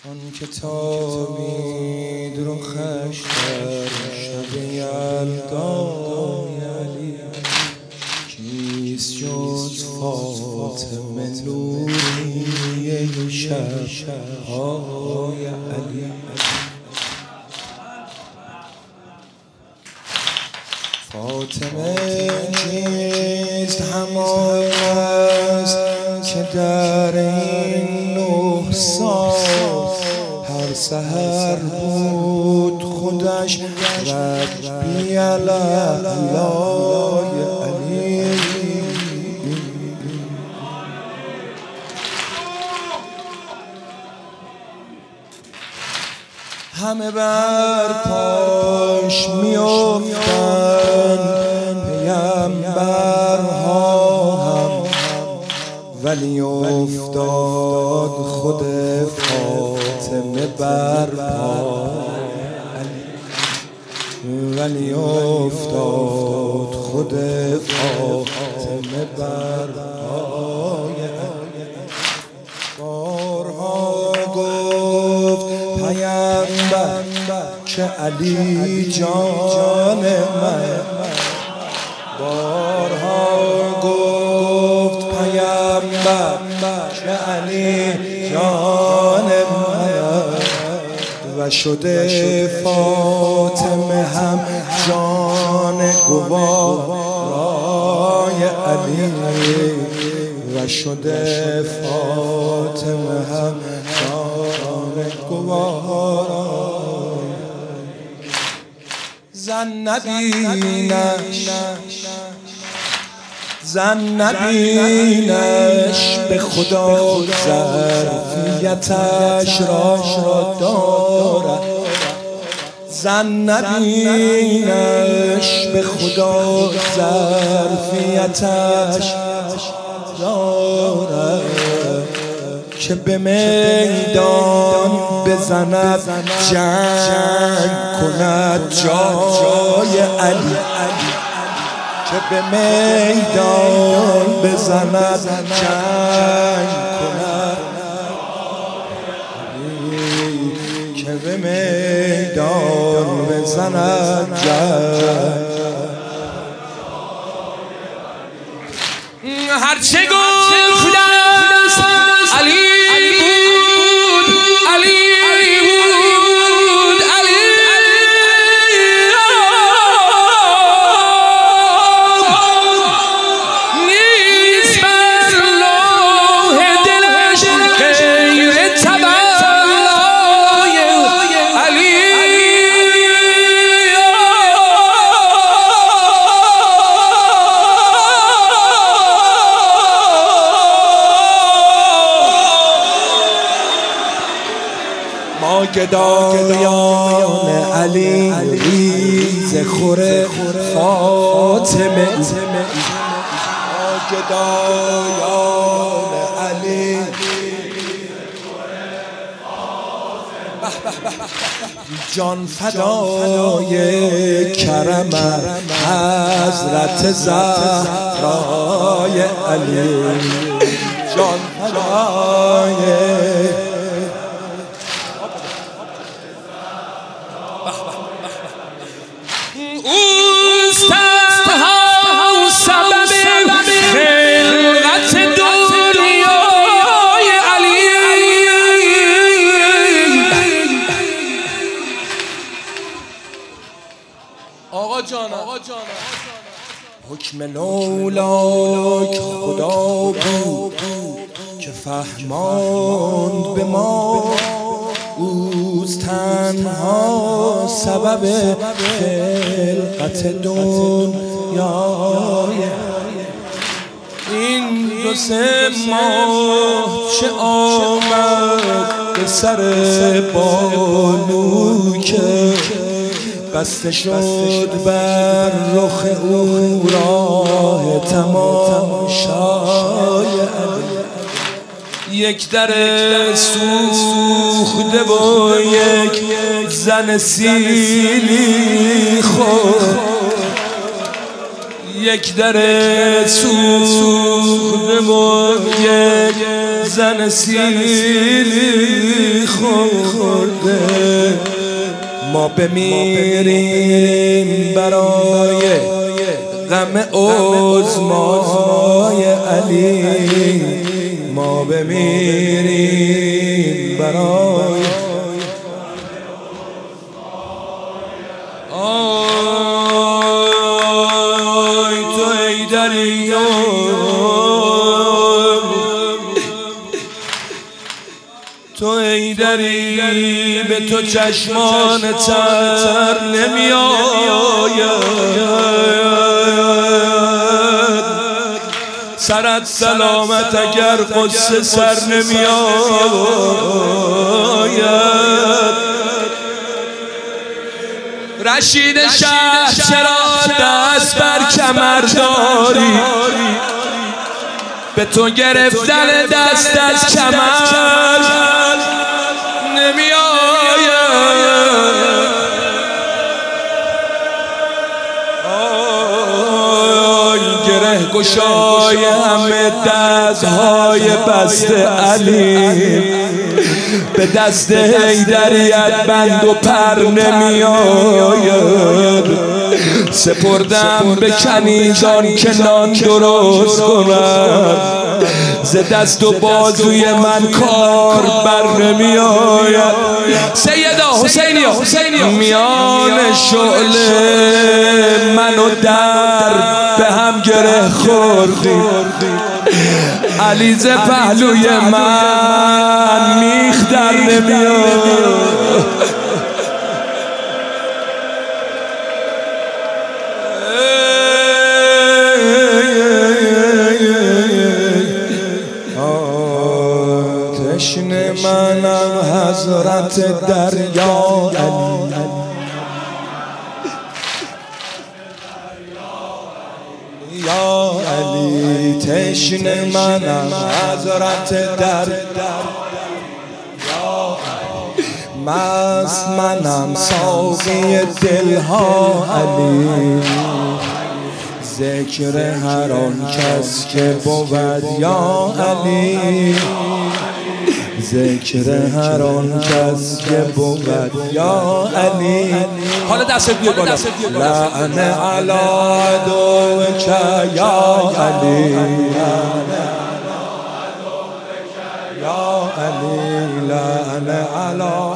آن کتابی رخش در شب یلدای علی، کیست جز فاطمه نوریه شب‌های علی. فاطمه کیست همان است که در این 9 سال هر سحر بود خودش ربی الاعلای علی. همه بر پاش میافتند پیامبرها هم، ولی افتاد خود فاطمه بر پا، ولی افتاد خود فاطمه بر پای. بارها گفت پیامبر که علی جان من، بارها گفت پیامبر که علی جان من، و شده فاطمه هم جان گوارای علی، و شده فاطمه هم جان گوارای. زن نبینش به خدا ظرفیتش را دارد، زن نبینش به خدا ظرفیتش دارد، که به میدان بزند جنگ کند جای علی، که به میدان بزند جنگ کند، که به میدان بزند جنگ. هرچه گفت علی بود، علی بود، علی نیست بر لوح دلش غیر تبلای علی. ما گدایان علی ریز خور فاطمه، ما گدایان علی جان فدای کرم حضرت زهرای علی، جان فدای سبب خلقت دنیای علی. آقا جان حکم لولاک خدا بود که فهماند به ما، اوست تنها سبب خلقت دنیای. این 2-3 ماه چه آمد به سر بانو که بسته شد بر رخ او راه تماشای علی. یک در سوخته و یک زن سیلی خود، یک در سوخته و یک زن سیلی خود، ما بمیریم برای غم عظمای علی، ما بمیریم برای آی تو حیدری، تو حیدری، به تو چشمان تر نمی آید، سرت سلامت اگر قصه سر نمی آید. رشید شهر چرا دست بر کمر داری، به تو گرفتن دست از کمر نمی آید. گره گشای همه دستهای بسته علی، به دست حیدریت بند و پر نمی آید. سپردم به کنیزان که نان درست کنند، ز دست و بازوی من کار بر نمی آید. سیدا حسینیا میان شعله من و در به هم گره خوردی، علی ز پهلوی من میخ در نمی آید. تشنه منم حضرت دریا علی، یا علی تشنه منم حضرت دریا، مست منم ساقی دلها علی، ذکر هر آن کس که بود یا علی، ذکر هر آن کس که بود یا علی. حالا دست بیار بالا. لعنه علی عدوک یا علی، یا علی لعنه علی